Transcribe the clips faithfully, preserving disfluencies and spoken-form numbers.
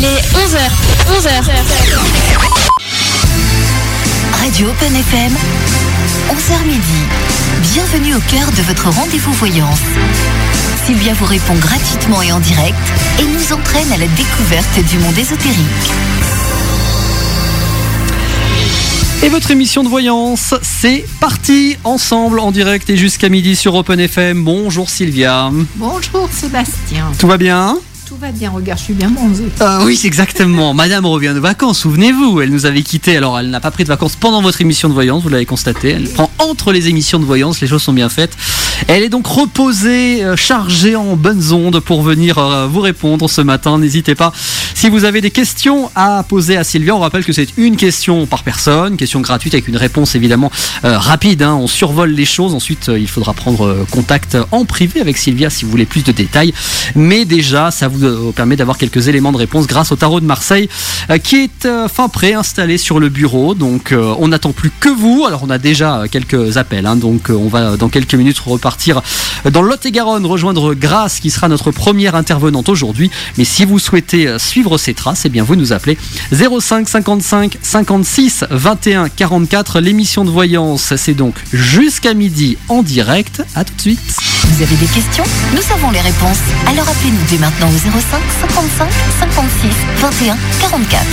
Il est onze heures. onze heures. Radio Open F M, onze heures midi. Bienvenue au cœur de votre rendez-vous voyance. Sylvia vous répond gratuitement et en direct et nous entraîne à la découverte du monde ésotérique. Et votre émission de voyance, c'est parti ensemble en direct et jusqu'à midi sur Open F M. Bonjour Sylvia. Bonjour Sébastien. Tout va bien ? Tout va bien, regarde, je suis bien bronzée. Euh, oui, c'est exactement. Madame revient de vacances, souvenez-vous. Elle nous avait quittés. Alors, elle n'a pas pris de vacances pendant votre émission de voyance, vous l'avez constaté. Elle prend entre les émissions de voyance, les choses sont bien faites. Elle est donc reposée, euh, chargée en bonnes ondes pour venir euh, vous répondre ce matin. N'hésitez pas. Si vous avez des questions à poser à Sylvia, on rappelle que c'est une question par personne, question gratuite avec une réponse évidemment euh, rapide. Hein. On survole les choses. Ensuite, euh, il faudra prendre euh, contact en privé avec Sylvia si vous voulez plus de détails. Mais déjà, ça vous euh, permet d'avoir quelques éléments de réponse grâce au tarot de Marseille euh, qui est euh, fin prêt installé sur le bureau. Donc, euh, on n'attend plus que vous. Alors, on a déjà euh, quelques appels. Hein. Donc, euh, on va dans quelques minutes repartir dans le Lot-et-Garonne, rejoindre Grace qui sera notre première intervenante aujourd'hui. Mais si vous souhaitez euh, suivre ces traces, eh bien vous nous appelez zéro cinq cinquante-cinq cinquante-six vingt et un quarante-quatre. L'émission de voyance, c'est donc jusqu'à midi en direct. À tout de suite. Vous avez des questions ? Nous avons les réponses. Alors appelez-nous dès maintenant au zéro cinq cinquante-cinq cinquante-six vingt et un quarante-quatre.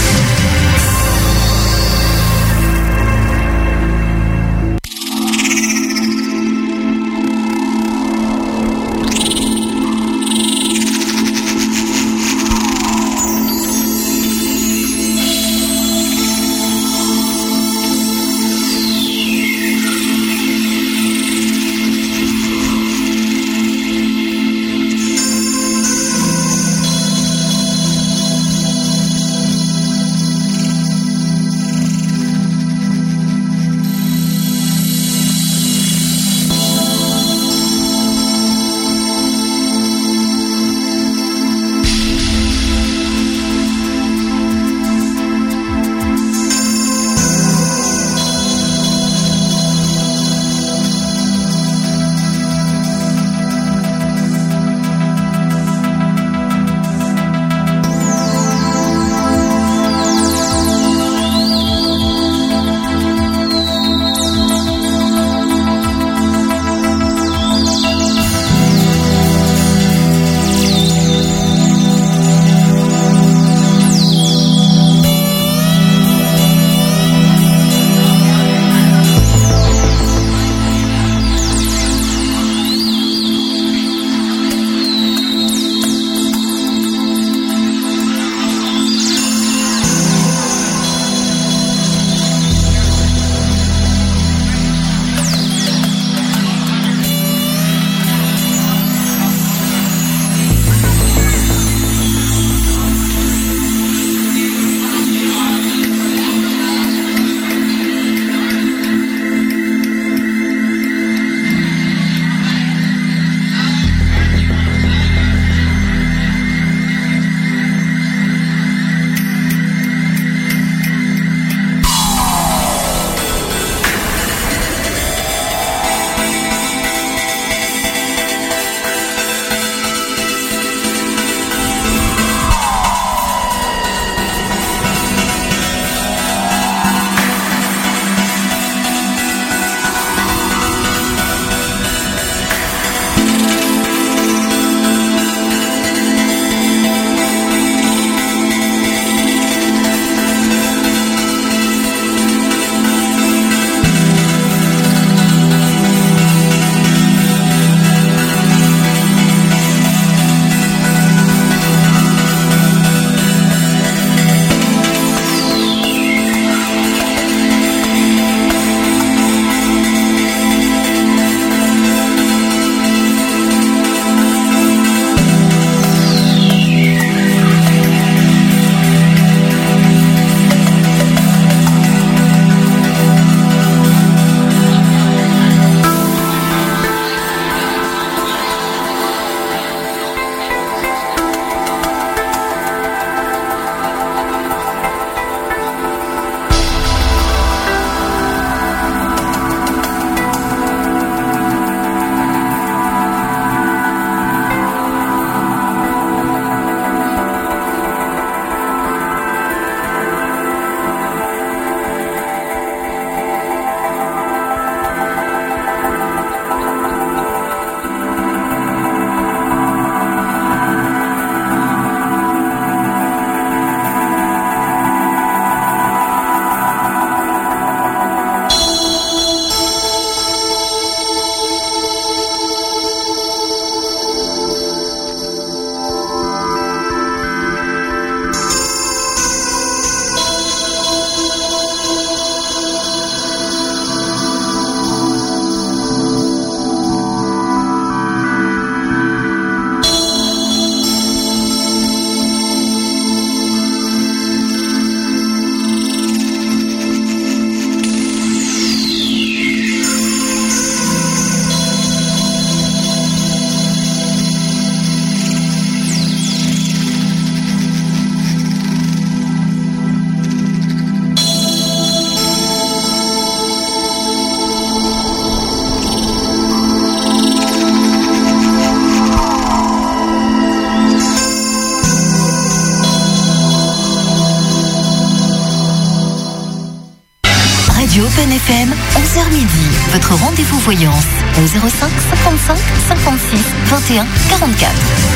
Open F M, onze heures midi. Votre rendez-vous voyance au zéro cinq cinquante-cinq cinquante-six vingt et un quarante-quatre.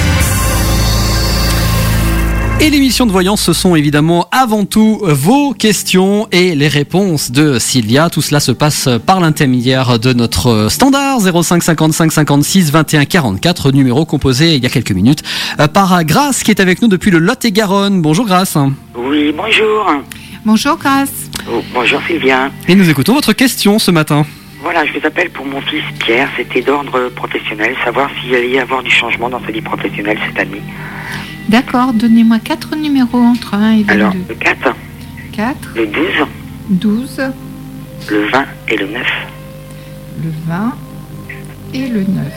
Et l'émission de voyance, ce sont évidemment avant tout vos questions et les réponses de Sylvia. Tout cela se passe par l'intermédiaire de notre standard zéro cinq cinquante-cinq cinquante-six vingt et un quarante-quatre, numéro composé il y a quelques minutes par Grace qui est avec nous depuis le Lot-et-Garonne. Bonjour Grace. Oui, bonjour. Bonjour Grace. Oh, bonjour Sylvia. Et nous écoutons votre question ce matin. Voilà, je vous appelle pour mon fils Pierre. C'était d'ordre professionnel, savoir s'il allait y avoir du changement dans sa vie professionnelle cette année. D'accord, donnez-moi quatre numéros entre un et vingt-deux. Alors, le quatre, quatre, le douze, douze, le vingt et le neuf. le vingt et le neuf.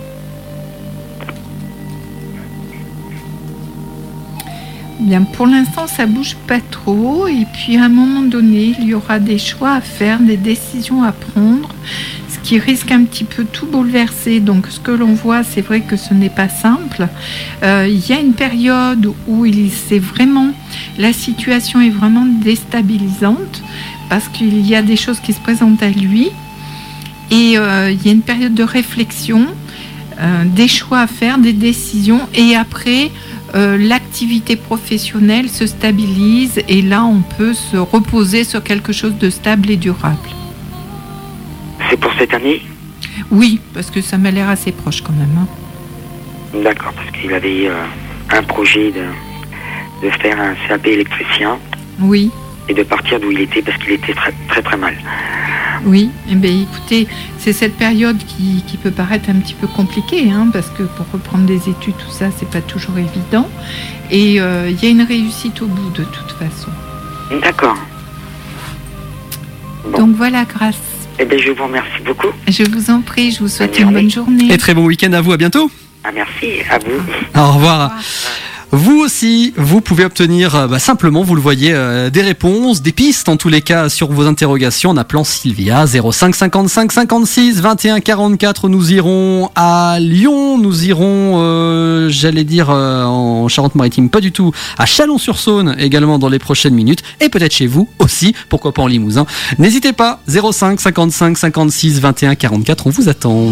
Bien, pour l'instant, ça bouge pas trop. Et puis, à un moment donné, il y aura des choix à faire, des décisions à prendre, ce qui risque un petit peu tout bouleverser. Donc, ce que l'on voit, c'est vrai que ce n'est pas simple. Euh, il y a une période où il, c'est vraiment, la situation est vraiment déstabilisante parce qu'il y a des choses qui se présentent à lui. Et euh, il y a une période de réflexion, euh, des choix à faire, des décisions. Et après... Euh, l'activité professionnelle se stabilise et là on peut se reposer sur quelque chose de stable et durable. C'est pour cette année? Oui, parce que ça m'a l'air assez proche quand même. Hein. D'accord, parce qu'il avait euh, un projet de, de faire un C A P électricien. Oui. Et de partir d'où il était parce qu'il était très très très mal. Oui, eh bien, écoutez, c'est cette période qui, qui peut paraître un petit peu compliquée, hein, parce que pour reprendre des études, tout ça, c'est pas toujours évident. Et il euh, y a une réussite au bout, de toute façon. D'accord. Bon. Donc voilà, Grace. Eh bien, je vous remercie beaucoup. Je vous en prie, je vous souhaite bonne une journée. bonne journée. Et très bon week-end à vous, à bientôt. Ah, merci, à vous. Au revoir. Vous aussi, vous pouvez obtenir bah, simplement, vous le voyez, euh, des réponses, des pistes en tous les cas sur vos interrogations en appelant Sylvia zéro cinq cinquante-cinq cinquante-six vingt et un quarante-quatre. Nous irons à Lyon, nous irons, euh, j'allais dire euh, en Charente-Maritime, pas du tout, à Chalon-sur-Saône également dans les prochaines minutes et peut-être chez vous aussi, pourquoi pas en Limousin. N'hésitez pas, zéro cinq cinquante-cinq cinquante-six vingt et un quarante-quatre, on vous attend.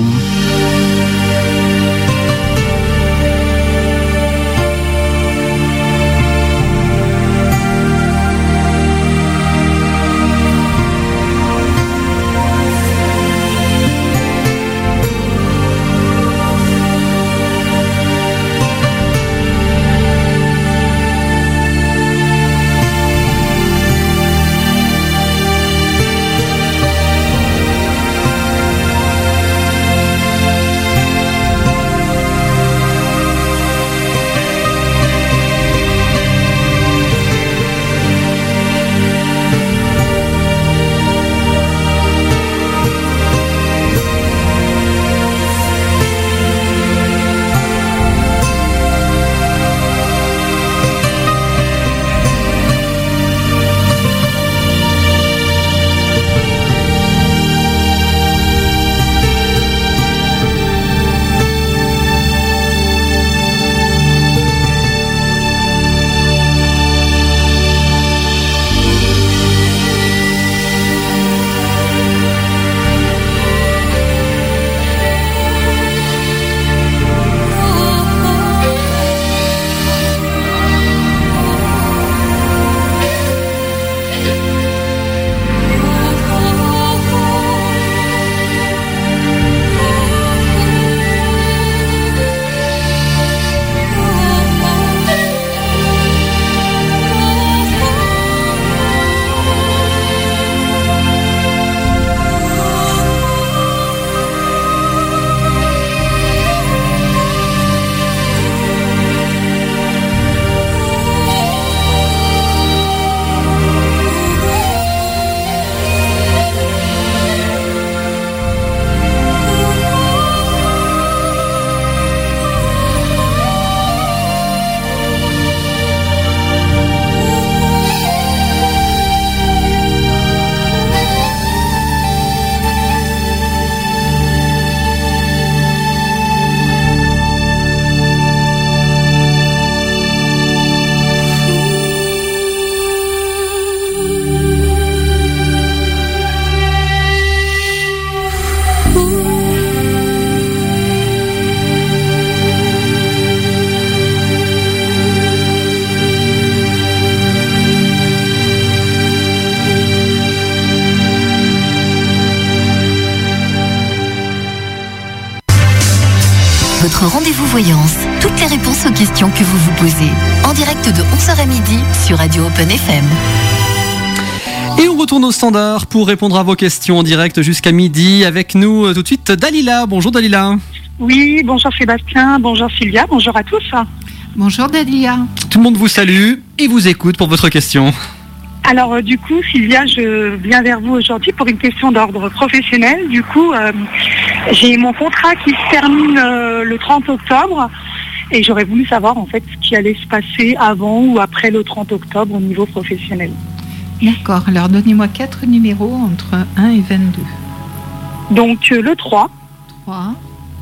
votre rendez-vous voyance. Toutes les réponses aux questions que vous vous posez. En direct de onze heures à midi sur Radio Open F M. Et on retourne au standard pour répondre à vos questions en direct jusqu'à midi. Avec nous euh, tout de suite Dalila. Bonjour Dalila. Oui, bonjour Sébastien, bonjour Sylvia, bonjour à tous. Bonjour Dalia. Tout le monde vous salue et vous écoute pour votre question. Alors euh, du coup Sylvia, je viens vers vous aujourd'hui pour une question d'ordre professionnel. Du coup, euh, j'ai mon contrat qui se termine euh, le trente octobre et j'aurais voulu savoir en fait ce qui allait se passer avant ou après le trente octobre au niveau professionnel. D'accord, alors donnez-moi quatre numéros entre un et vingt-deux. Donc euh, le trois, trois,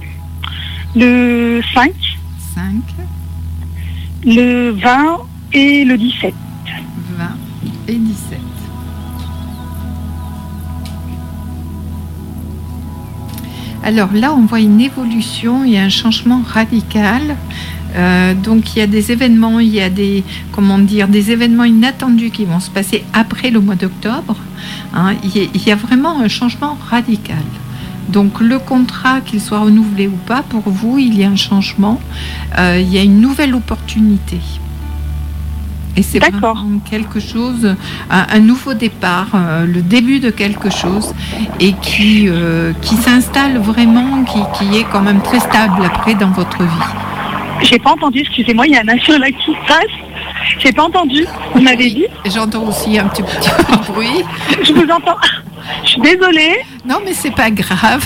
le cinq, cinq, le vingt et le dix-sept. vingt et dix-sept. Alors là, on voit une évolution, il y a un changement radical. Euh, donc il y a des événements, il y a des, comment dire, des événements inattendus qui vont se passer après le mois d'octobre. Hein. Il y a, il y a vraiment un changement radical. Donc le contrat, qu'il soit renouvelé ou pas, pour vous, il y a un changement. Euh, il y a une nouvelle opportunité. Et c'est D'accord. vraiment quelque chose, un, un nouveau départ, euh, le début de quelque chose, et qui, euh, qui s'installe vraiment, qui, qui est quand même très stable après dans votre vie. J'ai pas entendu, excusez-moi, il y a un avion là qui passe. J'ai pas entendu, vous m'avez dit. J'entends aussi un petit, petit peu de bruit. Je vous entends. Je suis désolée. Non, mais c'est pas grave.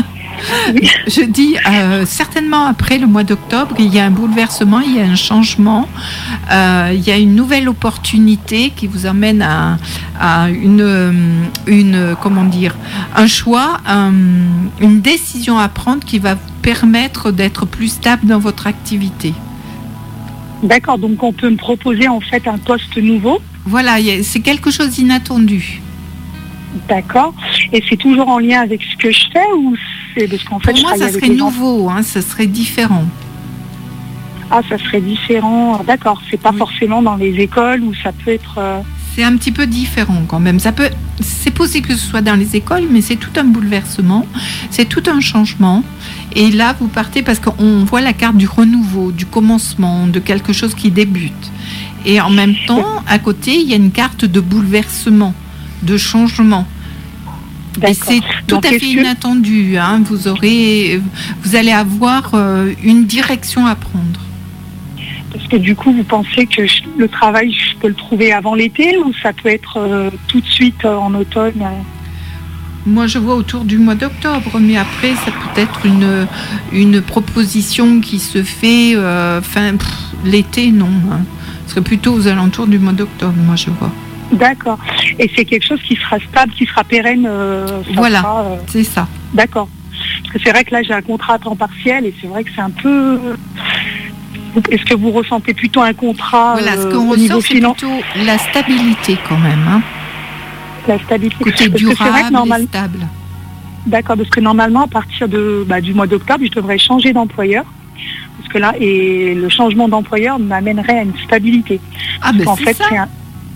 Je dis euh, certainement après le mois d'octobre, il y a un bouleversement, il y a un changement, euh, il y a une nouvelle opportunité qui vous amène à, à une, une, comment dire, un choix, un, une décision à prendre qui va vous permettre d'être plus stable dans votre activité. D'accord, donc on peut me proposer en fait un poste nouveau. Voilà, il y a- c'est quelque chose d'inattendu. D'accord. Et c'est toujours en lien avec ce que je fais ou c'est parce qu'en fait Pour je moi, travaille ça avec serait les enfants. nouveau, hein, ça serait différent. Ah, ça serait différent. D'accord, c'est pas Oui. forcément dans les écoles où ça peut être. euh, C'est un petit peu différent quand même. Ça peut, c'est possible que ce soit dans les écoles, mais c'est tout un bouleversement, c'est tout un changement. Et là, vous partez parce qu'on voit la carte du renouveau, du commencement, de quelque chose qui débute. Et en même temps, à côté, il y a une carte de bouleversement, de changement. Et D'accord. c'est tout Donc, à est-ce fait que- inattendu. Hein. Vous aurez, vous allez avoir euh, une direction à prendre. Parce que du coup, vous pensez que je- le travail, je peux le trouver avant l'été ou ça peut être euh, tout de suite euh, en automne euh Moi, je vois autour du mois d'octobre, mais après, ça peut être une, une proposition qui se fait euh, fin pff, l'été, non. Hein. Ce serait plutôt aux alentours du mois d'octobre, moi, je vois. D'accord. Et c'est quelque chose qui sera stable, qui sera pérenne. euh, ça Voilà. sera, euh, C'est ça. D'accord. Parce que c'est vrai que là, j'ai un contrat à temps partiel et c'est vrai que c'est un peu. Est-ce que vous ressentez plutôt un contrat Voilà, ce euh, qu'on au niveau ressent, c'est financier, plutôt la stabilité quand même. Hein. la stabilité? Côté Parce que c'est vrai que durable normal- et stable. D'accord, parce que normalement, à partir de, bah, du mois d'octobre, je devrais changer d'employeur. Parce que là, et le changement d'employeur m'amènerait à une stabilité. Ah ben En c'est fait, ça, c'est un-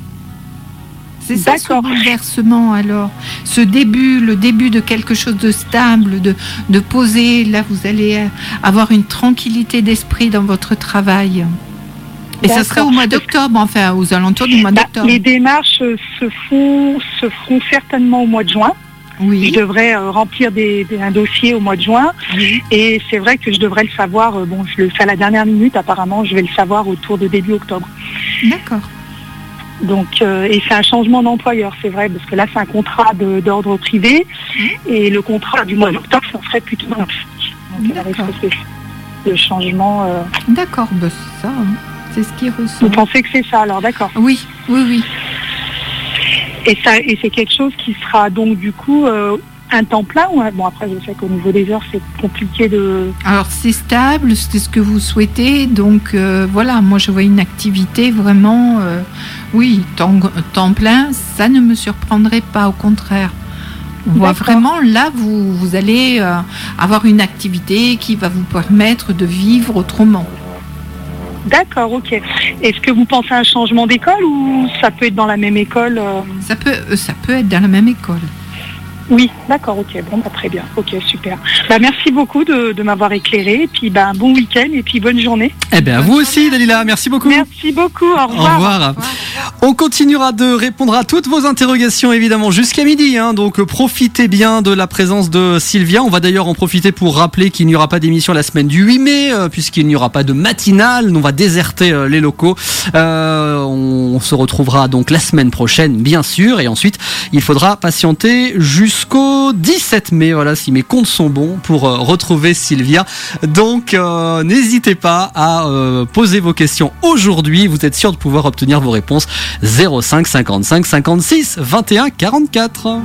c'est ça ce d'accord. bouleversement alors. Ce début, le début de quelque chose de stable, de, de posé, là vous allez avoir une tranquillité d'esprit dans votre travail. Et ça D'accord. serait au mois d'octobre, enfin aux alentours du mois Bah, d'octobre. les démarches euh, se font, se feront certainement au mois de juin. Oui. Je devrais euh, remplir des, des- un dossier au mois de juin. Oui. Et c'est vrai que je devrais le savoir, euh, bon, je le fais à la dernière minute, apparemment, je vais le savoir autour de début octobre. D'accord. Donc, euh, et c'est un changement d'employeur, c'est vrai, parce que là, c'est un contrat de- d'ordre privé, et le contrat du mois d'octobre, ça serait plutôt dans le public. Donc, alors, est-ce D'accord. que c'est le changement euh, D'accord, ben, c'est ça. hein. C'est ce qui ressort. Vous pensez que c'est ça, alors, d'accord. Oui, oui, oui. Et, ça, et c'est quelque chose qui sera donc, du coup, euh, un temps plein, ou un- bon, après, je sais qu'au niveau des heures, c'est compliqué de... Alors c'est stable, c'est ce que vous souhaitez, donc euh, voilà, moi je vois une activité vraiment, euh, oui, temps, temps plein, ça ne me surprendrait pas, au contraire. On voit D'accord. vraiment là, vous, vous allez euh, avoir une activité qui va vous permettre de vivre autrement. D'accord, ok. Est-ce que vous pensez à un changement d'école ou ça peut être dans la même école euh, Ça peut, euh, ça peut être dans la même école. Oui, d'accord, ok, bon, bah, très bien, ok, super. Bah, merci beaucoup de, de m'avoir éclairé, et puis bah, bon week-end, et puis bonne journée. Eh bien, à vous aussi, Dalila, merci beaucoup. Merci beaucoup, au revoir. Au revoir. On continuera de répondre à toutes vos interrogations, évidemment, jusqu'à midi. Hein, donc, profitez bien de la présence de Sylvia. On va d'ailleurs en profiter pour rappeler qu'il n'y aura pas d'émission la semaine du huit mai, euh, puisqu'il n'y aura pas de matinale. On va déserter euh, les locaux. Euh, on se retrouvera donc la semaine prochaine, bien sûr. Et ensuite, il faudra patienter jusqu'au dix-sept mai. Voilà, si mes comptes sont bons, pour euh, retrouver Sylvia. Donc, euh, n'hésitez pas à euh, poser vos questions aujourd'hui. Vous êtes sûr de pouvoir obtenir vos réponses. zéro cinq cinquante-cinq cinquante-six vingt et un quarante-quatre.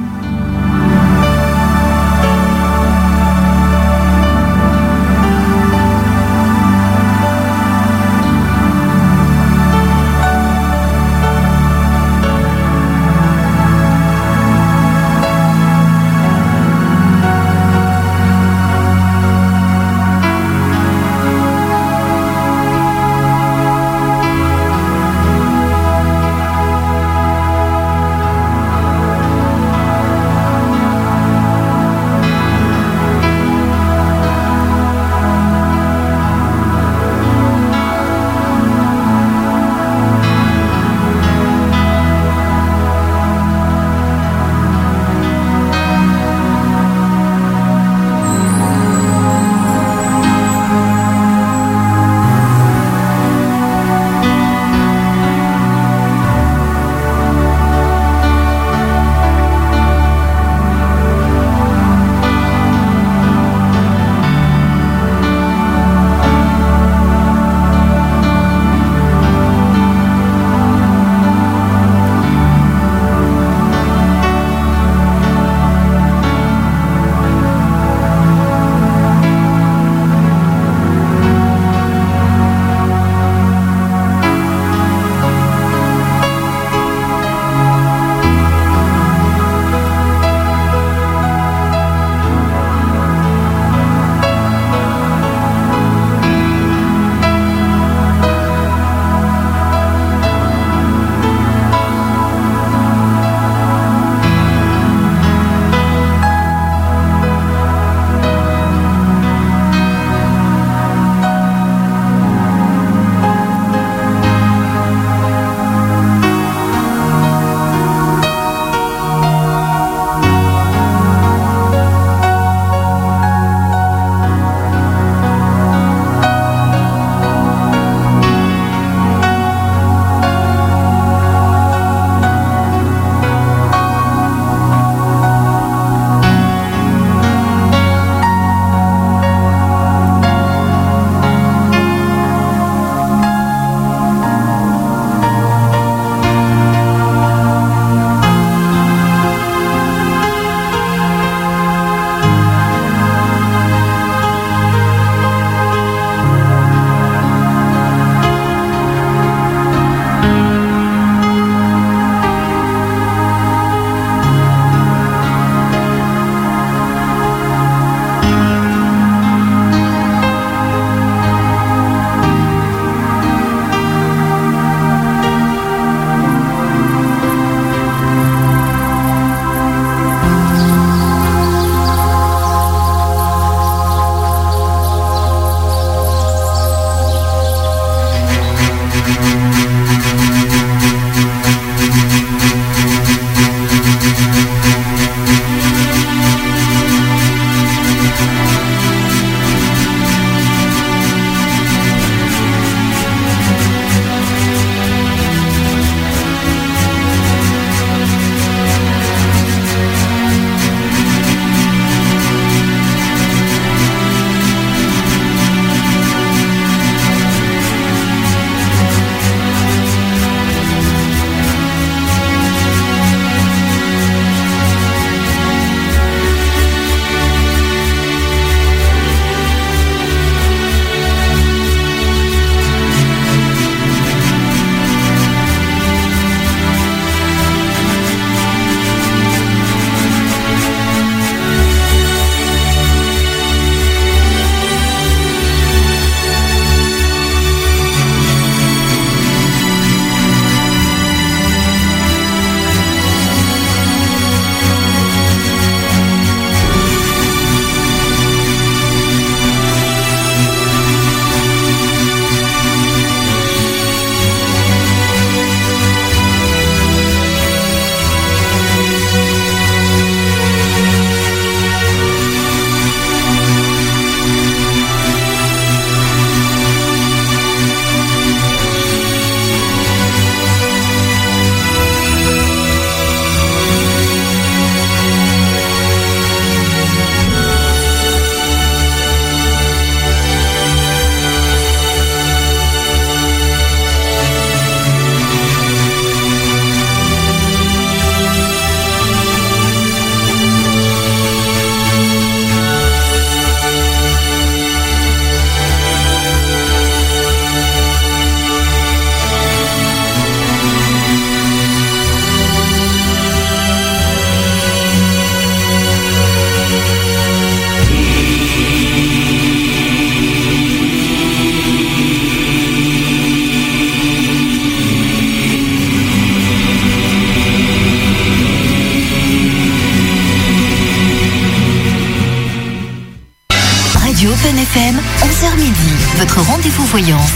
votre rendez-vous voyance.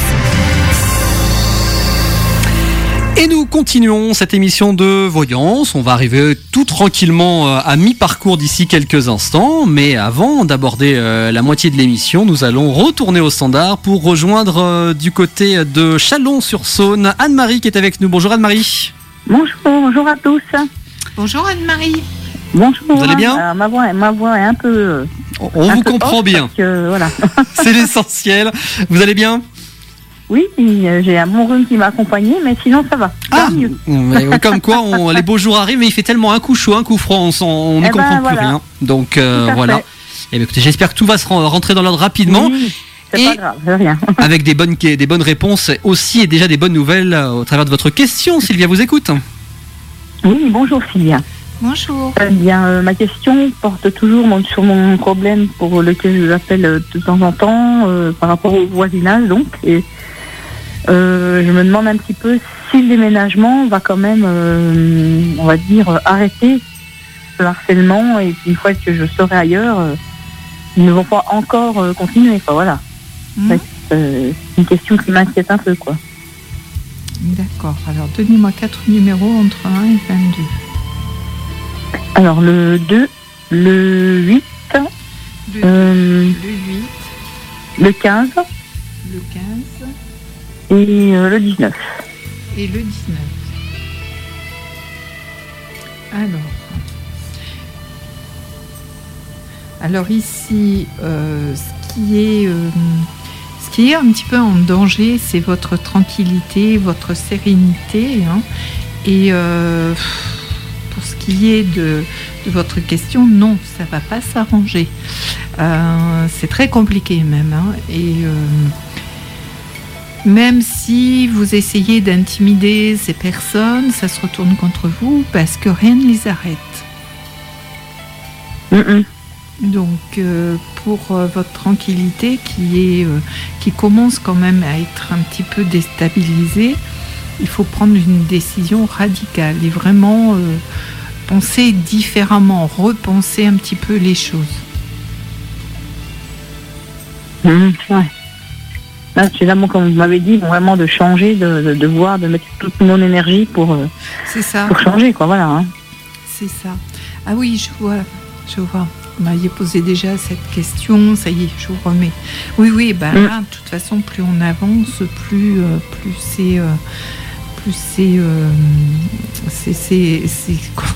Et nous continuons cette émission de voyance. On va arriver tout tranquillement à mi-parcours d'ici quelques instants. Mais avant d'aborder euh, la moitié de l'émission, nous allons retourner au standard pour rejoindre euh, du côté de Chalon-sur-Saône Anne-Marie qui est avec nous. Bonjour Anne-Marie. Bonjour, bonjour à tous. Bonjour Anne-Marie. Bonjour. Vous allez bien ? euh, ma, voix, ma voix est un peu... On, on un vous peu comprend off, bien. parce que, voilà. C'est l'essentiel. Vous allez bien ? Oui, j'ai un bon rhume qui m'a accompagné, mais sinon ça va. Ça Ah, va mieux. mais comme quoi on, les beaux jours arrivent, mais il fait tellement un coup chaud, un coup froid, on s'en- on n'y Eh ben, comprend plus voilà. rien. Donc euh, Tout à voilà. fait. Et bien, écoutez, j'espère que tout va se ren- rentrer dans l'ordre rapidement, Oui, c'est Et- pas grave, c'est rien. avec des bonnes, des bonnes réponses aussi et déjà des bonnes nouvelles euh, au travers de votre question. Sylvia vous écoute. Oui, bonjour Sylvia. Bonjour. Eh bien, euh, ma question porte toujours mon- sur mon problème pour lequel je l'appelle euh, de temps en temps, euh, par rapport au voisinage, donc. Et euh, je me demande un petit peu si le déménagement va quand même, euh, on va dire, euh, arrêter ce harcèlement, et puis une fois que je serai ailleurs, euh, ils ne vont pas encore euh, continuer, quoi, voilà. Mmh. Ouais, euh, c'est une question qui m'inquiète un peu, quoi. D'accord. Alors, donnez-moi quatre numéros entre un et vingt-deux. Alors, le deux, le huit, Le, euh, le huit, le quinze le quinze et euh, le dix-neuf. et le dix-neuf. Alors. Alors ici, euh, ce qui est... euh, ce qui est un petit peu en danger, c'est votre tranquillité, votre sérénité. Hein. Et euh, pour ce qui est de, de votre question, non, ça ne va pas s'arranger. Euh, c'est très compliqué même. Hein. Et euh, même si vous essayez d'intimider ces personnes, ça se retourne contre vous parce que rien ne les arrête. Mm-mm. Donc, euh, pour euh, votre tranquillité qui, est, euh, qui commence quand même à être un petit peu déstabilisée, il faut prendre une décision radicale et vraiment euh, penser différemment, repenser un petit peu les choses. Mmh, ouais. Là, c'est là, bon, comme vous m'avez dit, vraiment de changer, de, de, de voir, de mettre toute mon énergie pour, euh, C'est ça, pour changer, quoi, voilà. Hein. c'est ça. Ah oui, je vois, je vois. Vous m'aviez posé déjà cette question, ça y est, je vous remets. Oui, oui, ben Mm. là, de toute façon, plus on avance, plus, euh, plus c'est... euh, plus c'est... euh, c'est... c'est, c'est quoi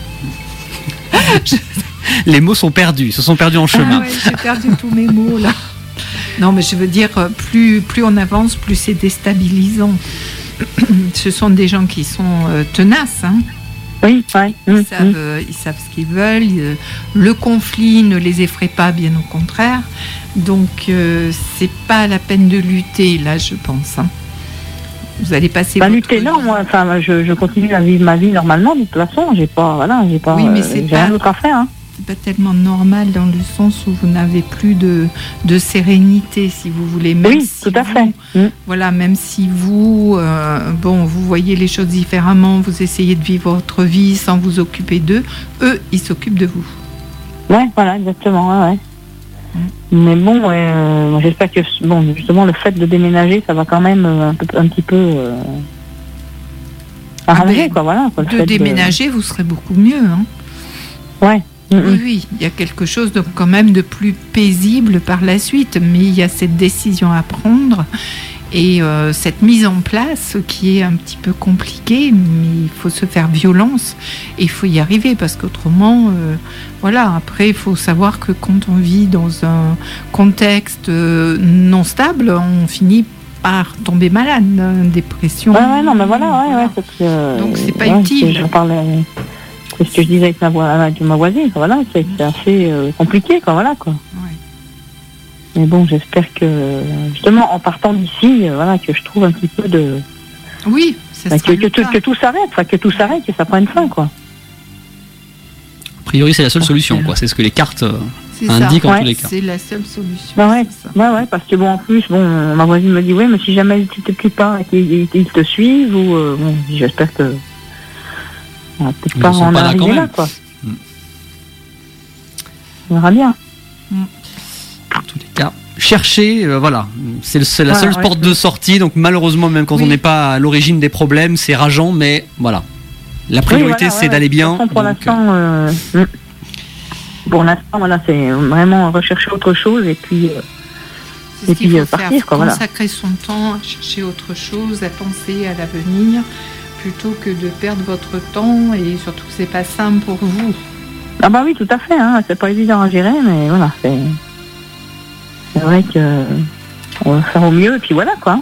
Les mots sont perdus, se sont perdus en Ah chemin. ouais, j'ai perdu tous mes mots, là. Non, mais je veux dire, euh, plus, plus on avance, plus c'est déstabilisant. Ce sont des gens qui sont euh, tenaces, hein. Oui, ouais. Ils, mmh, savent, mmh. euh, ils savent ce qu'ils veulent. euh, Le conflit ne les effraie pas, bien au contraire. Donc, euh, c'est pas la peine de lutter, là, je pense. Hein. Vous allez passer Pas votre lutter, non, vie. moi, enfin, je, je continue à vivre ma vie normalement, de toute façon, j'ai pas, voilà, j'ai pas, Oui, mais euh, c'est j'ai pas- rien d'autre à faire, hein. C'est pas tellement normal dans le sens où vous n'avez plus de, de sérénité, si vous voulez. Même Oui, si tout à vous- fait. Mmh. Voilà, même si vous, euh, bon, vous voyez les choses différemment, vous essayez de vivre votre vie sans vous occuper d'eux, eux, ils s'occupent de vous. Ouais, voilà, exactement, ouais, ouais. Mm. Mais bon, ouais, euh, moi, j'espère que, bon, justement, le fait de déménager, ça va quand même euh, un, peu, un petit peu euh, arranger, ben, quoi, voilà. Quoi, le De fait déménager, vous serez beaucoup mieux. Hein. Ouais. Mm, Oui, mm. oui, il y a quelque chose de quand même de plus paisible par la suite, mais il y a cette décision à prendre et euh, cette mise en place qui est un petit peu compliquée, mais il faut se faire violence et il faut y arriver parce qu'autrement, euh, voilà, après il faut savoir que quand on vit dans un contexte euh, non stable, on finit par tomber malade, hein, dépression. Ouais, ouais, non, mais voilà, ouais, ouais. c'est que, euh, Donc, c'est pas ouais, utile. c'est- Je parle, euh, c'est ce que je disais avec ma, vo- avec ma voisine, quoi, voilà, c'est que c'est assez euh, compliqué, quoi, voilà, quoi. Ouais. Mais bon, j'espère que, justement, en partant d'ici, euh, voilà, que je trouve un petit peu de, Oui, ça bah, sera que, le que, tout- cas. que tout s'arrête, enfin, que tout s'arrête, que ça prenne fin, quoi. A priori, c'est la seule solution, quoi. C'est ce que les cartes euh, C'est ça. indiquent en Ouais. tous les cas. C'est la seule solution. Bah ouais, c'est ça. ouais, ouais, parce que bon, en plus, bon, ma voisine me dit, ouais, mais si jamais tu te plies pas et qu'ils ils te suivent, ou, euh, bon, j'espère que, on va peut-être Ils pas en sont en pas là quand arriver là, même. quoi. Mm. On verra bien. En tous les cas, cherchez, euh, voilà, c'est, le, c'est la Voilà, seule ouais, porte oui. de sortie. Donc malheureusement, même quand Oui. on n'est pas à l'origine des problèmes, c'est rageant, mais voilà. La priorité, Oui, voilà, c'est ouais, d'aller ouais. bien. De toute façon, pour donc, l'instant, euh, mm. pour l'instant, voilà, c'est vraiment rechercher autre chose et puis. euh, C'est Et ce qu'il puis, faut euh, faire, partir, quoi, voilà. consacrer son temps à chercher autre chose, à penser à l'avenir, plutôt que de perdre votre temps, et surtout que c'est pas simple pour vous. Ah bah oui, tout à fait. Hein. C'est pas évident à gérer, mais voilà, c'est. C'est vrai que euh, on va faire au mieux et puis voilà quoi.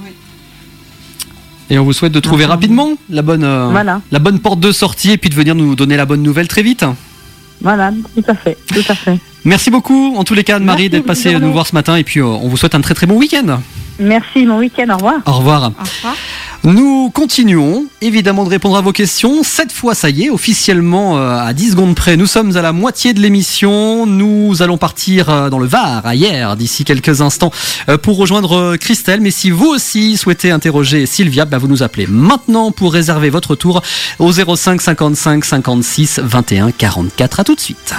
Et on vous souhaite de trouver Enfin, rapidement la bonne, euh, Voilà, la bonne porte de sortie et puis de venir nous donner la bonne nouvelle très vite. voilà, tout à fait, tout à fait. Merci beaucoup, en tous les cas, Anne-Marie, Merci, d'être bonne passée journée. nous voir ce matin. Et puis, euh, on vous souhaite un très très bon week-end. Merci, bon week-end, au revoir. Au revoir. Au revoir. Nous continuons évidemment de répondre à vos questions. Cette fois, ça y est, officiellement euh, à dix secondes près, nous sommes à la moitié de l'émission. Nous allons partir euh, dans le Var, à Hyères, d'ici quelques instants, euh, pour rejoindre euh, Christelle. Mais si vous aussi souhaitez interroger Sylvia, bah, vous nous appelez maintenant pour réserver votre tour au zéro cinq cinquante-cinq cinquante-six vingt et un quarante-quatre. À tout de suite.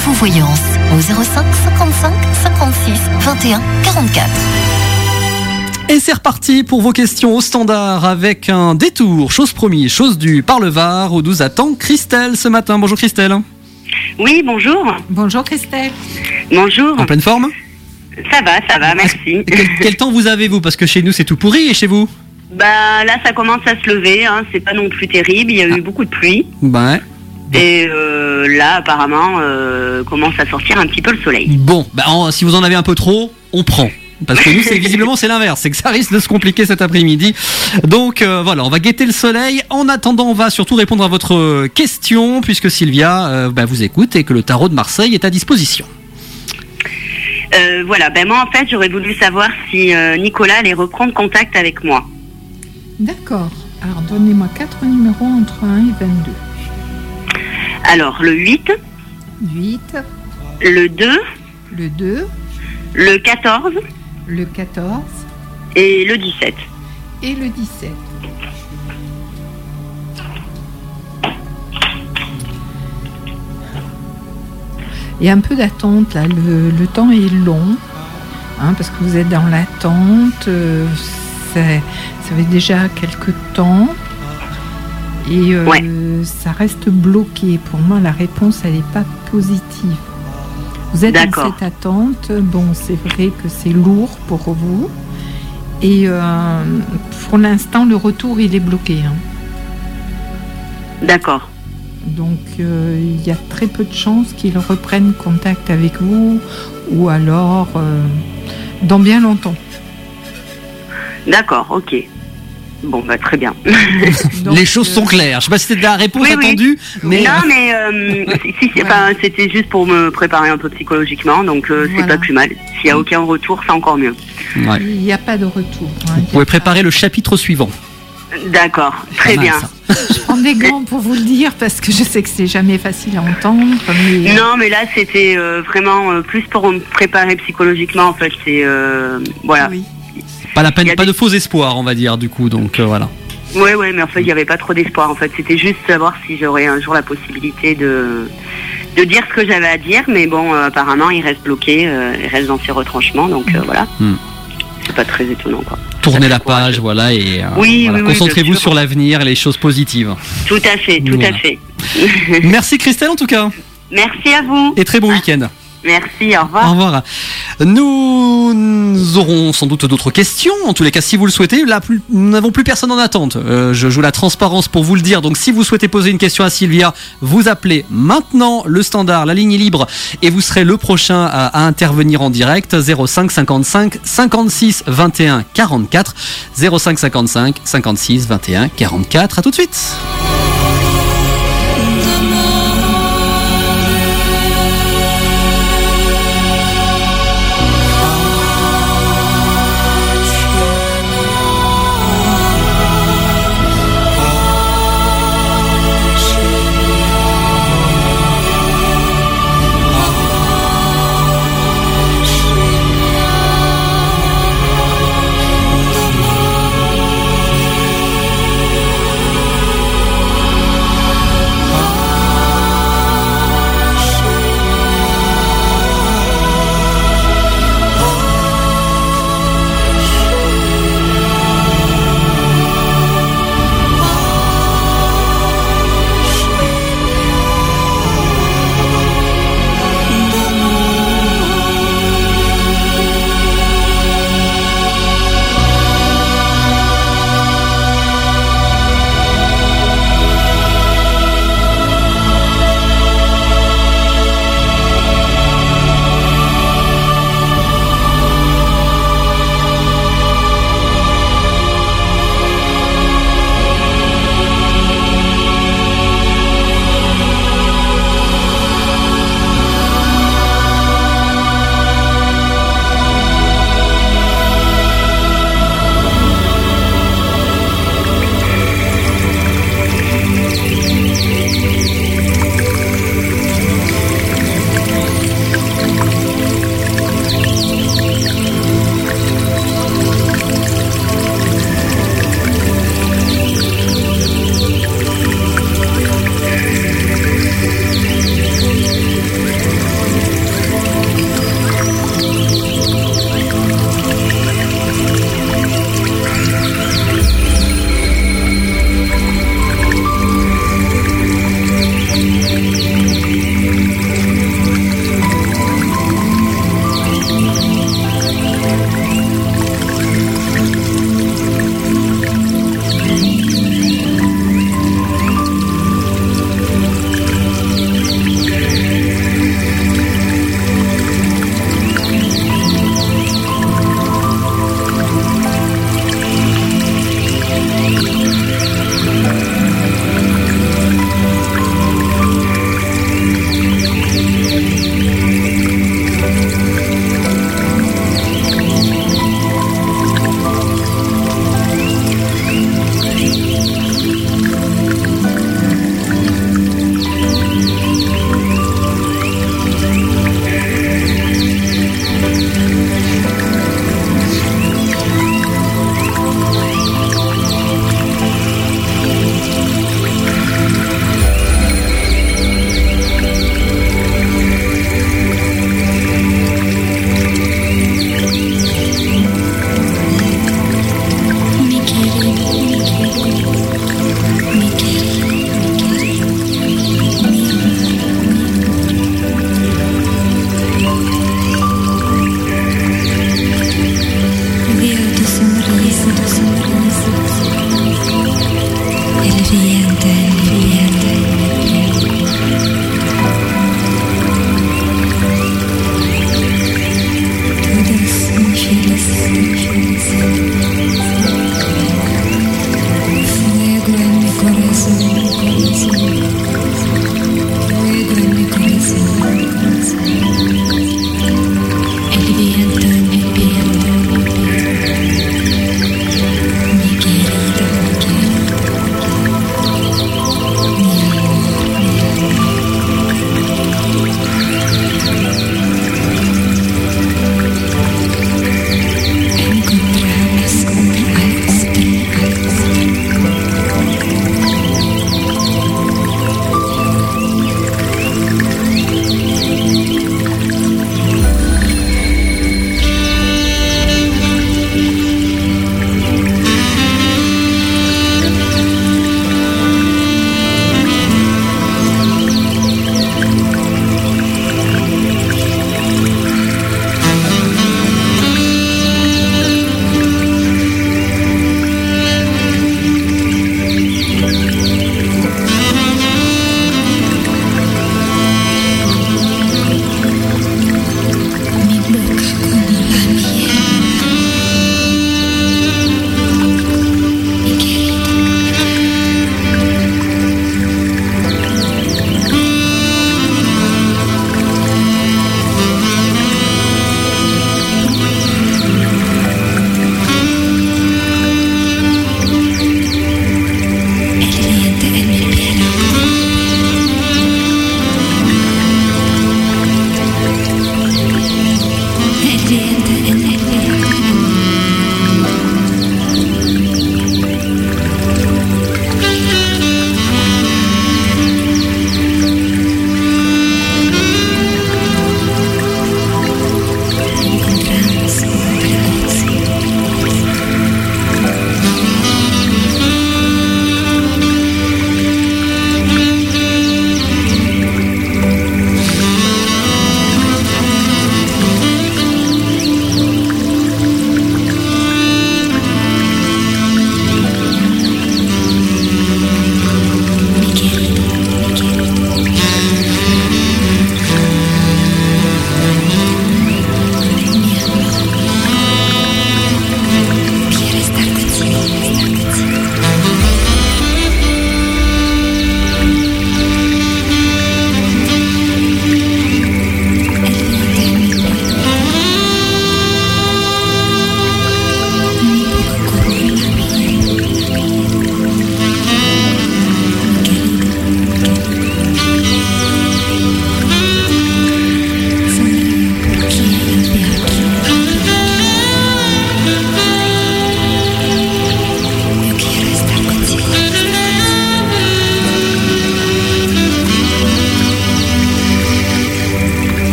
rendez-vous voyance au zéro cinq cinquante-cinq cinquante-six vingt et un quarante-quatre. Et c'est reparti pour vos questions au standard avec un détour, chose promise, chose due, par le Var, où nous attend Christelle ce matin. Bonjour Christelle. Oui, bonjour. Bonjour Christelle. Bonjour. En pleine forme ? Ça va, ça va, merci. Quel, quel temps vous avez-vous ? Parce que chez nous c'est tout pourri, et chez vous ? Bah là, ça commence à se lever, hein. C'est pas non plus terrible, il y a eu Ah. beaucoup de pluie. Ben, Et euh, là, apparemment, euh, commence à sortir un petit peu le soleil. bon, ben, en- si vous en avez un peu trop, on prend. Parce que nous, c'est visiblement, c'est l'inverse. C'est que ça risque de se compliquer cet après-midi. Donc, euh, voilà, on va guetter le soleil. En attendant, on va surtout répondre à votre question, puisque Sylvia euh, bah, vous écoute et que le tarot de Marseille est à disposition. Euh, voilà, ben moi, en fait, j'aurais voulu savoir si euh, Nicolas allait reprendre contact avec moi. D'accord. Alors donnez-moi quatre numéros entre un et vingt-deux. Alors, le huit, huit, le deux, le deux, le quatorze le quatorze et le dix-sept. et le dix-sept. Il y a un peu d'attente là, le, le temps est long, hein, parce que vous êtes dans l'attente, euh, c'est- ça fait déjà quelques temps, et euh, Ouais. ça reste bloqué. Pour moi, la réponse, elle n'est pas positive. Vous êtes dans D'accord. cette attente, bon, c'est vrai que c'est lourd pour vous, et euh, pour l'instant, le retour, il est bloqué, hein. D'accord. Donc euh, il y a très peu de chances qu'ils reprennent contact avec vous, ou alors euh, dans bien longtemps. D'accord, ok. Bon, bah très bien. Donc, Les choses euh, sont claires. Je sais pas si c'était la réponse Oui, oui. attendue, mais Non, mais euh, si, si, Ouais. enfin, c'était juste pour me préparer un peu psychologiquement, donc euh, c'est Voilà. pas plus mal. S'il n'y a aucun retour, c'est encore mieux. ouais. Il n'y a pas de retour, hein. Vous pouvez préparer le chapitre suivant. D'accord, très Pas mal, bien. ça. Je prends des gants pour vous le dire parce que je sais que c'est jamais facile à entendre. Mais... Non, mais là, c'était euh, vraiment euh, plus pour me préparer psychologiquement, en fait. C'est euh, voilà. Oui. Pas la peine, Il y a pas des- de faux espoirs, on va dire, du coup. Donc euh, voilà. Ouais, ouais, mais en fait, il n'y avait pas trop d'espoir. En fait, c'était juste savoir si j'aurais un jour la possibilité de de dire ce que j'avais à dire, mais bon, euh, apparemment, il reste bloqué, euh, il reste dans ses retranchements, donc euh, voilà. Hmm. C'est pas très étonnant, quoi. Tournez la Courageux. page, voilà, et euh, Oui, voilà, oui, oui, concentrez-vous bien sûr. sur l'avenir et les choses positives. Tout à fait, tout Voilà. à fait. Merci Christelle en tout cas, Merci à vous. et très bon week-end. Merci, au revoir. Au revoir. Nous aurons sans doute d'autres questions. En tous les cas, si vous le souhaitez, là, plus- nous n'avons plus personne en attente. Euh, je joue la transparence pour vous le dire. Donc, si vous souhaitez poser une question à Sylvia, vous appelez maintenant le standard, la ligne est libre, et vous serez le prochain à, à intervenir en direct. zéro cinq cinquante-cinq cinquante-six vingt et un quarante-quatre. zéro cinq cinquante-cinq cinquante-six vingt et un quarante-quatre. À tout de suite. Namo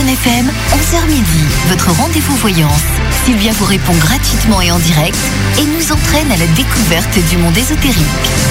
F M, onze heures midi, votre rendez-vous voyance. Sylvia vous répond gratuitement et en direct et nous entraîne à la découverte du monde ésotérique.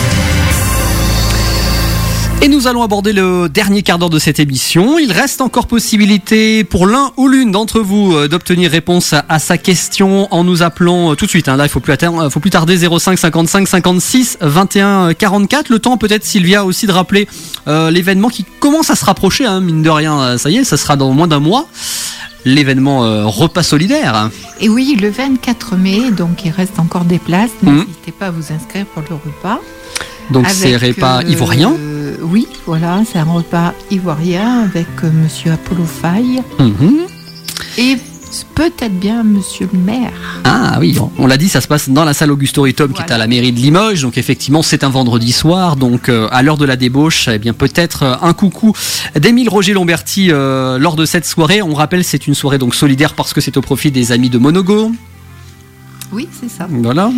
Et nous allons aborder le dernier quart d'heure de cette émission. Il reste encore possibilité pour l'un ou l'une d'entre vous d'obtenir réponse à sa question en nous appelant tout de suite. Là, il faut plus attendre, faut plus tarder zéro cinq cinquante-cinq cinquante-six vingt et un quarante-quatre. Le temps peut-être, Sylvia, aussi de rappeler euh, l'événement qui commence à se rapprocher, hein, mine de rien. Ça y est, ça sera dans moins d'un mois. L'événement euh, repas solidaire. Et oui, le vingt-quatre mai, donc il reste encore des places. N'hésitez mmh. pas à vous inscrire pour le repas. Donc avec, c'est repas euh, ivoirien. Oui, voilà, c'est un repas ivoirien avec euh, Monsieur Apollo Faye mmh. et peut-être bien Monsieur le maire. Ah oui, on, on l'a dit, ça se passe dans la salle Auguste-Ritom voilà. qui est à la mairie de Limoges. Donc effectivement, c'est un vendredi soir. Donc euh, à l'heure de la débauche, eh bien peut-être euh, un coucou d'Émile Roger Lomberti euh, lors de cette soirée. On rappelle, c'est une soirée donc solidaire parce que c'est au profit des amis de Monogo. Oui, c'est ça. Voilà.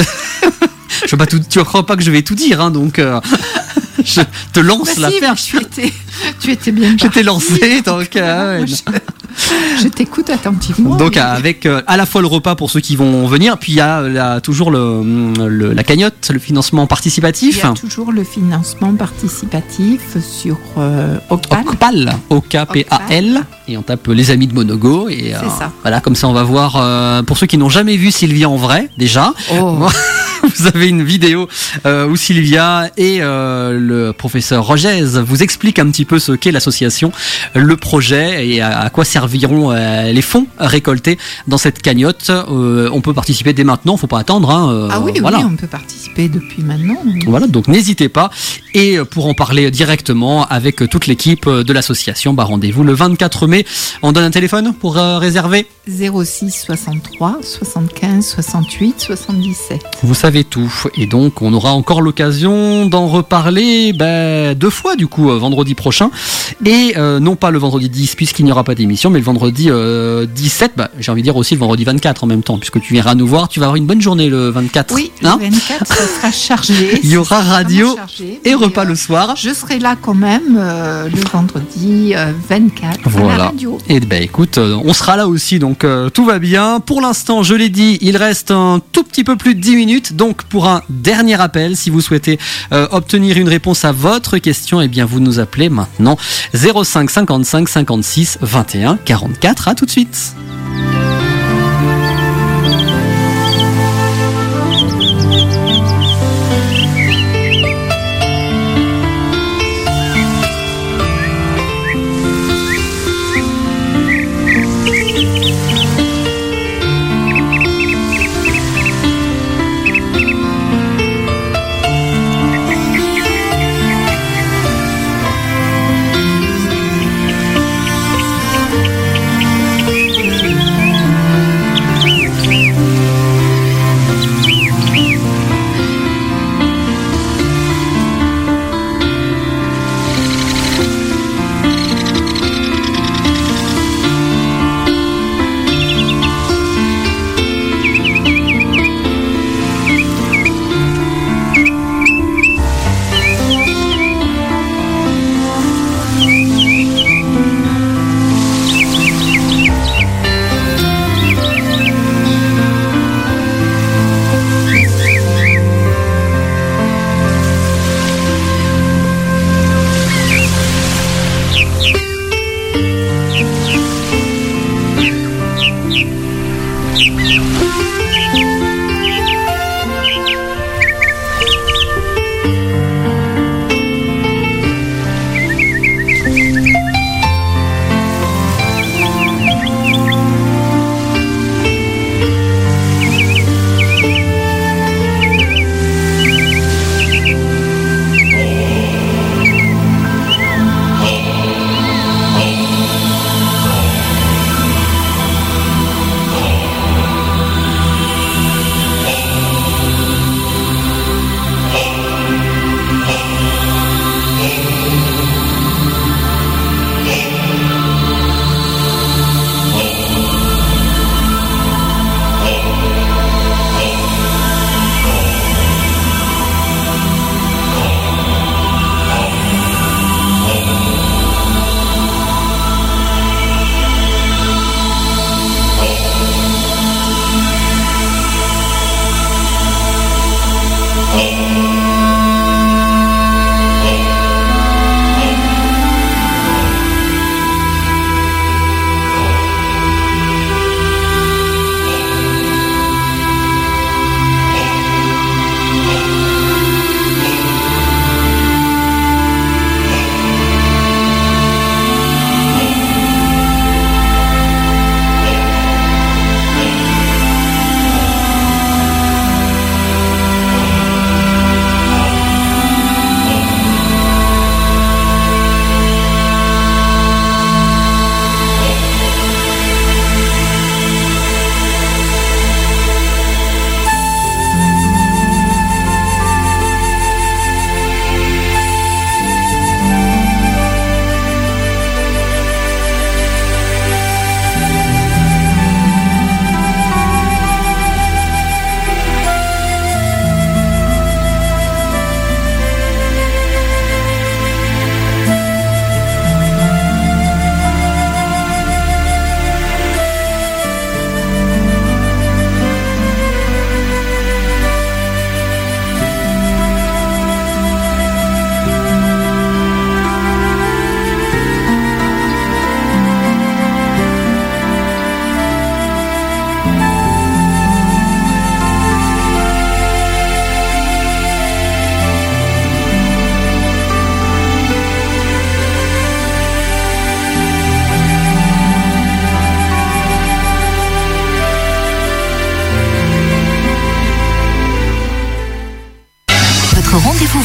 Je veux pas tout, tu ne crois pas que je vais tout dire, hein, donc euh, je te lance bah la si, perche. Tu étais, tu étais bien Je t'ai lancé, donc euh, je, je t'écoute attentivement. Donc mais... avec euh, à la fois le repas pour ceux qui vont venir, puis il y a là, toujours le, le, la cagnotte, le financement participatif. Il y a toujours le financement participatif sur euh, Ocpal. Ocpal, O K P A L, et on tape les amis de Monogo. Et euh, ça. Voilà, comme ça on va voir, euh, pour ceux qui n'ont jamais vu Sylvia en vrai, déjà. Oh. Vous avez une vidéo euh, où Sylvia et euh, le professeur Rogez vous expliquent un petit peu ce qu'est l'association, le projet et à, à quoi serviront euh, les fonds récoltés dans cette cagnotte. Euh, on peut participer dès maintenant, faut pas attendre. Hein, euh, ah oui, voilà. oui, on peut participer depuis maintenant. Oui. Voilà, donc n'hésitez pas. Et pour en parler directement avec toute l'équipe de l'association, bah, rendez-vous le vingt-quatre mai. On donne un téléphone pour euh, réserver zéro six soixante-trois soixante-quinze soixante-huit soixante-dix-sept. Vous savez tout. Et donc, on aura encore l'occasion d'en reparler bah, deux fois, du coup, euh, vendredi prochain. Et euh, non pas le vendredi dix, puisqu'il n'y aura pas d'émission, mais le vendredi euh, dix-sept, bah, j'ai envie de dire aussi le vendredi vingt-quatre en même temps, puisque tu viendras nous voir. Tu vas avoir une bonne journée le vingt-quatre. Oui, hein le vingt-quatre, ça sera chargé. Il y aura radio chargé, et repas euh, le soir. Je serai là quand même euh, le vendredi euh, vingt-quatre voilà. à la radio. Et ben écoute, euh, on sera là aussi, donc euh, tout va bien. Pour l'instant, je l'ai dit, il reste un tout petit peu plus de dix minutes, donc pour un dernier appel, si vous souhaitez euh, obtenir une réponse à votre question, eh bien vous nous appelez maintenant zéro cinq cinquante-cinq cinquante-six vingt et un quarante-quatre. À tout de suite.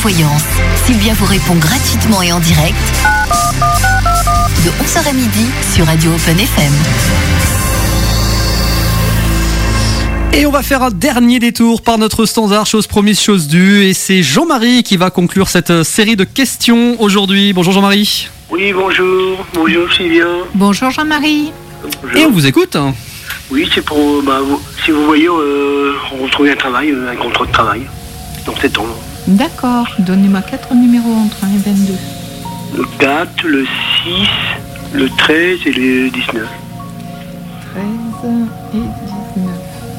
Voyance. Sylvia vous répond gratuitement et en direct de onze heures à midi sur Radio Open F M. Et on va faire un dernier détour par notre standard, chose promise, chose due. Et c'est Jean-Marie qui va conclure cette série de questions aujourd'hui. Bonjour Jean-Marie. Oui, bonjour. Bonjour Sylvia. Bonjour Jean-Marie. Bonjour. Et on vous écoute. Oui, c'est pour, bah, vous, si vous voyez, euh, retrouver un travail, un contrat de travail, dans cet temps. D'accord. Donnez-moi quatre numéros entre un et vingt-deux. Le quatre, le six, le treize et le dix-neuf. treize et dix-neuf.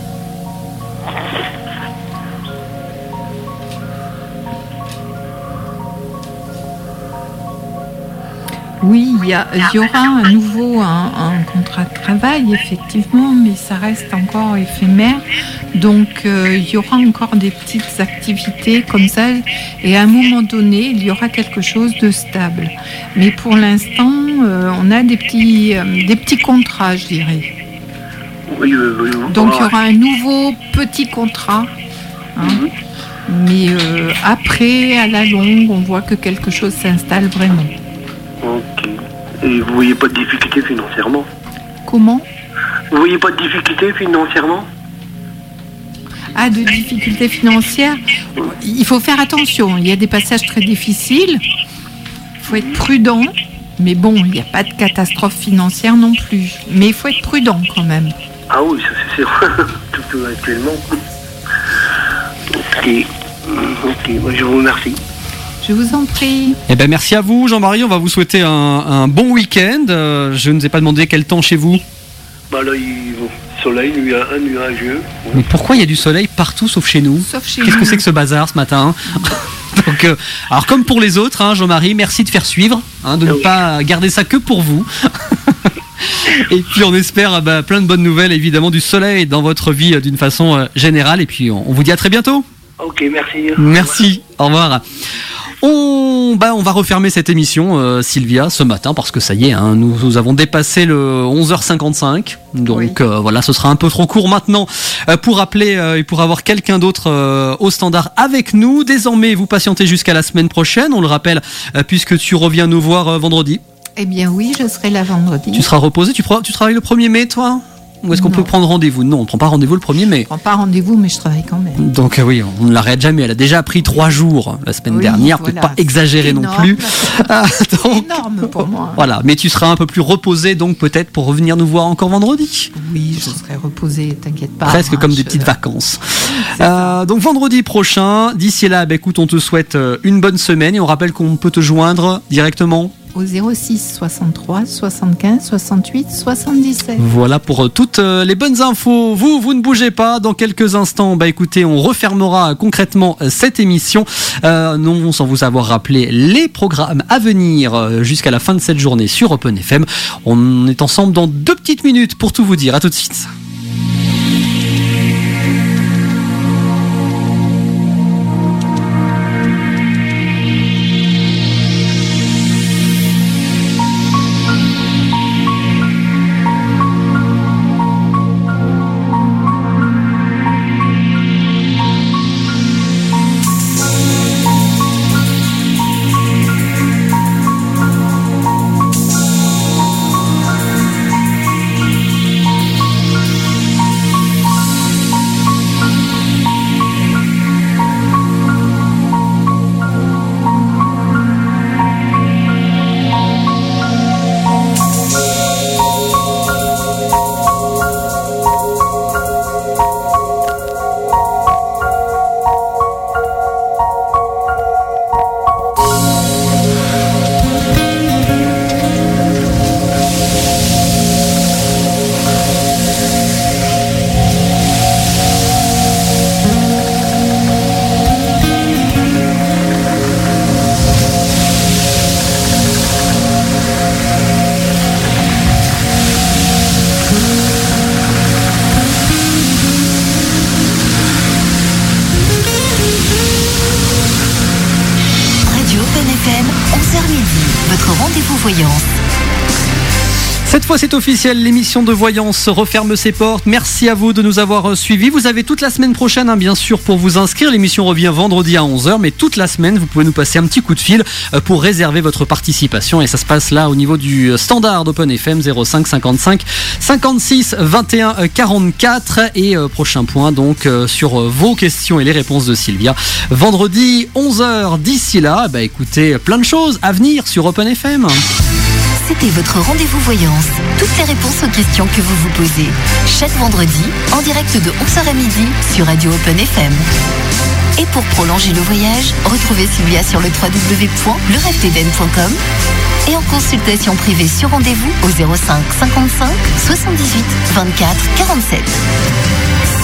Oui, il y, a, il y aura à nouveau un, un contrat de travail, effectivement, mais ça reste encore éphémère. Donc, euh, il y aura encore des petites activités comme ça, et à un moment donné, il y aura quelque chose de stable. Mais pour l'instant, euh, on a des petits, euh, des petits contrats, je dirais. Oui, euh, oui, oui. Donc, il y aura un nouveau petit contrat. Hein. Mm-hmm. Mais euh, après, à la longue, on voit que quelque chose s'installe vraiment. Ok. Et vous voyez pas de difficulté financièrement? Comment? Vous voyez pas de difficulté financièrement? Ah, de difficultés financières? Il faut faire attention. Il y a des passages très difficiles. Il faut être prudent. Mais bon, il n'y a pas de catastrophe financière non plus. Mais il faut être prudent quand même. Ah oui, ça c'est sûr. Tout actuellement. Ok. Ok, moi je vous remercie. Je vous en prie. Eh ben merci à vous Jean-Marie, on va vous souhaiter un, un bon week-end. Euh, je ne vous ai pas demandé quel temps chez vous. Bah là, il soleil, nuage, un nuageux. Ouais. Mais pourquoi il y a du soleil partout sauf chez nous? Sauf chez Qu'est-ce nous. que c'est que ce bazar ce matin? Donc, euh, alors comme pour les autres, hein, Jean-Marie, merci de faire suivre, hein, de ah ne oui. pas garder ça que pour vous. Et puis on espère bah, plein de bonnes nouvelles, évidemment, du soleil dans votre vie euh, d'une façon euh, générale. Et puis on, on vous dit à très bientôt. Ok, merci. Merci, au revoir. On, bah, on va refermer cette émission, euh, Sylvia, ce matin, parce que ça y est, hein, nous, nous avons dépassé le onze heures cinquante-cinq. Donc oui. euh, voilà, ce sera un peu trop court maintenant euh, pour appeler euh, et pour avoir quelqu'un d'autre euh, au standard avec nous. Désormais, vous patientez jusqu'à la semaine prochaine, on le rappelle, euh, puisque tu reviens nous voir euh, vendredi. Eh bien oui, je serai là vendredi. Tu seras reposé, tu, tu travailles le premier mai, toi ? Ou est-ce qu'on non. peut prendre rendez-vous? Non, on ne prend pas rendez-vous le premier mai. Je ne prends pas rendez-vous, mais je travaille quand même. Donc euh, oui, on ne l'arrête jamais. Elle a déjà pris trois jours la semaine oui, dernière. Voilà. Peut-être pas exagérer non plus. Ah, donc, énorme pour moi. Voilà, mais tu seras un peu plus reposé, donc peut-être pour revenir nous voir encore vendredi. Oui, je serai reposé, t'inquiète pas. Presque hein, comme je... des petites vacances. Euh, donc vendredi prochain, d'ici là, bah, écoute, on te souhaite une bonne semaine et on rappelle qu'on peut te joindre directement au zéro six soixante-trois soixante-quinze soixante-huit soixante-dix-sept. Voilà pour toutes les bonnes infos. Vous, vous ne bougez pas. Dans quelques instants, bah écoutez, on refermera concrètement cette émission. Euh, non sans vous avoir rappelé les programmes à venir jusqu'à la fin de cette journée sur Open F M. On est ensemble dans deux petites minutes pour tout vous dire. À tout de suite. Cette fois, c'est officiel, l'émission de voyance referme ses portes. Merci à vous de nous avoir suivis. Vous avez toute la semaine prochaine, hein, bien sûr, pour vous inscrire. L'émission revient vendredi à onze heures, mais toute la semaine, vous pouvez nous passer un petit coup de fil pour réserver votre participation. Et ça se passe là au niveau du standard d'Open F M, zéro cinq cinquante-cinq cinquante-six vingt et un quarante-quatre. Et euh, prochain point, donc, euh, sur euh, vos questions et les réponses de Sylvia. Vendredi, onze heures. D'ici là, bah, écoutez, plein de choses à venir sur Open F M. C'était votre rendez-vous voyance. Toutes les réponses aux questions que vous vous posez. Chaque vendredi, en direct de onze heures à midi sur Radio Open F M. Et pour prolonger le voyage, retrouvez Sylvia sur le w w w point le rêve d'eden point com et en consultation privée sur rendez-vous au zéro cinq cinquante-cinq soixante-dix-huit vingt-quatre quarante-sept.